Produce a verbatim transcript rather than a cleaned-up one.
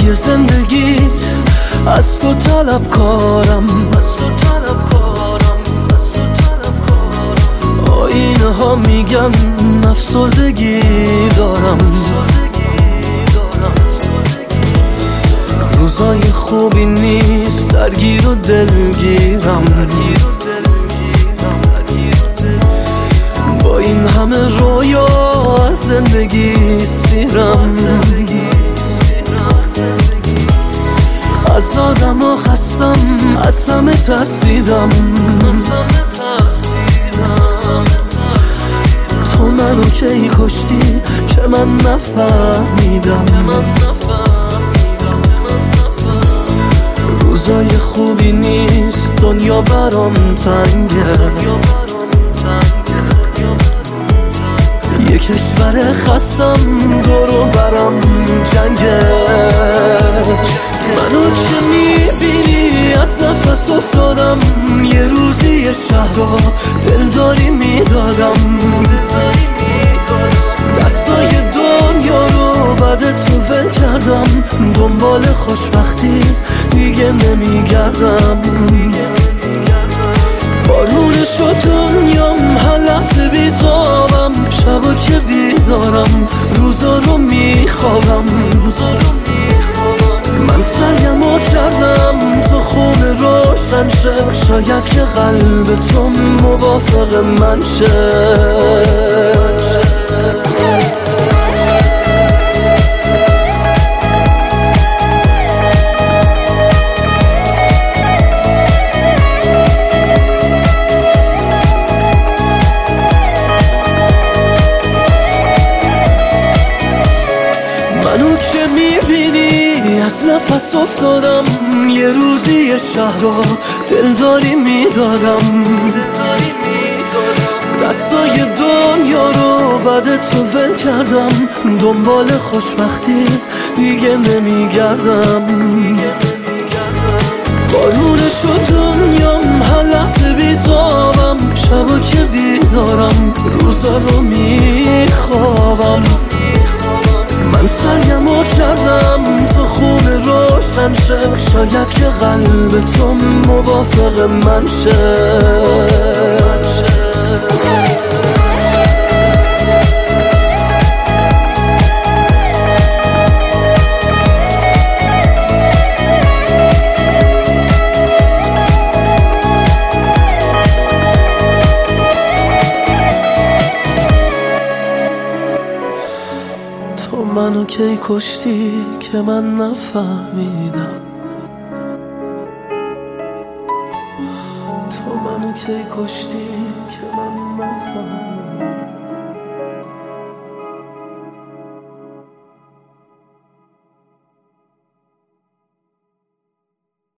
توی زندگی از تو طلب کارم، از تو طلب کارم، از تو طلب کارم. آینه ها میگن افسردگی دارم، روزای خوبی نیست، درگیر و دلگیرم. با این همه رویا از زندگی سیرم، از آدم ها خستم، از همه ترسیدم. تو منو کی کشتی که من نفهمیدم. روزای خوبی نیست، دنیا برام تنگه. یه کشور خستم، دورو برام جنگه. منو که میبینی از نفس افتادم، یه روزی یه شهر رو دلداری میدادم. دستای دنیا رو بعد تو ول کردم، دنبال خوشبختی دیگه نمیگردم. بارونه شد دنیام، هر لحظه بیتابم. شبا که بیدارم، روزا رو میخوابم. من سعیمو کردم تو خونه روشن شه، شاید که قلب تو موافق من شه. منو که میبینی از نفس افتادم، یه روزی یه شهر رو دلداری میدادم. دستای دنیا رو بعد تو ول کردم، دنبال خوشبختی دیگه نمیگردم. بارونه شد دنیام، هر لحظه بیتابم. شبا که بیدارم، روزا رو میخوابم. من سعیمو کردم تو خونه روشن شه، شاید که قلب تو موافق من شه. تو منو کی کشتی که من نفهمیدم. تو منو کی کشتی که من نفهمیدم.